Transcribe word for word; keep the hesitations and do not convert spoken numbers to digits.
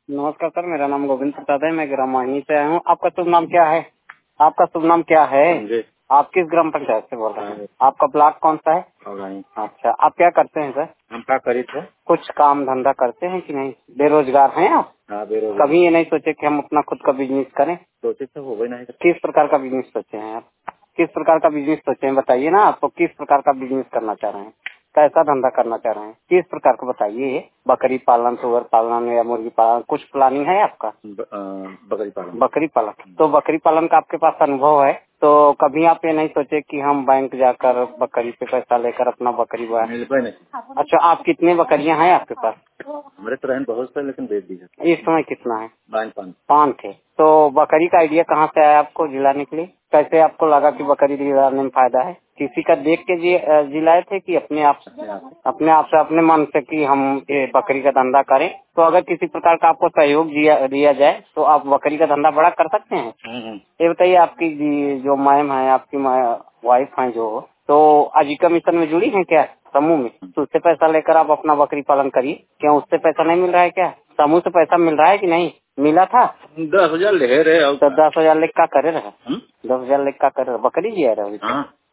नमस्कार सर, मेरा नाम गोविंद प्रसाद है। मैं ग्रामवाणी से आया हूँ। आपका शुभ नाम क्या है? आपका शुभ नाम क्या है? आप किस ग्राम पंचायत से बोल रहे हैं? आपका ब्लॉक कौन सा है? अच्छा, आप क्या करते हैं सर? हम क्या करी थे? कुछ काम धंधा करते हैं कि नहीं? बेरोजगार हैं आप? हाँ, बेरोजगार। कभी ये नहीं सोचे कि हम अपना खुद का बिजनेस करें? सोचे तो हो गई नहीं। किस प्रकार का बिजनेस सोचे हैं आप? किस प्रकार का बिजनेस सोचे हैं, बताइए ना। आपको किस प्रकार का बिजनेस करना चाह रहे हैं? कैसा धंधा करना चाह रहे हैं? किस प्रकार का बताइए। बकरी पालन, सुअर पालन या मुर्गी पालन, कुछ प्लानिंग है आपका? ब, आ, बकरी पालन। बकरी पालन। तो बकरी पालन का आपके पास अनुभव है, तो कभी आप ये नहीं सोचे कि हम बैंक जाकर बकरी पे पैसा लेकर अपना बकरी बनाए? अच्छा, आप कितने बकरियां हैं आपके पास? हमारे तो रहन बहुत से, लेकिन बेच दी। इस समय कितना है? पाँच पाँच थे। तो बकरी का आइडिया कहाँ से आया आपको जिलाने के लिए? कैसे आपको लगा कि बकरी जिलाने में फायदा है? किसी का देख के जी जिलाए थे कि अपने आप से? अपने आप से, अपने मन से कि हम ये बकरी का धंधा करें। तो अगर किसी प्रकार का आपको सहयोग दिया दिया जाए तो आप बकरी का धंधा बड़ा कर सकते हैं। ये बताइए, आपकी जो मैम है, आपकी वाइफ है जो, तो आजीविका मिशन में जुड़ी है क्या, समूह में? तो उससे पैसा लेकर आप अपना बकरी पालन करिए। क्या उससे पैसा नहीं मिल रहा है क्या? समूह से पैसा मिल रहा है कि नहीं? मिला था दस हजार ले रहे। तो दस हजार लेकर क्या करे रहे? दस हजार लेकर क्या करे रहे? बकरी जी आ रहे?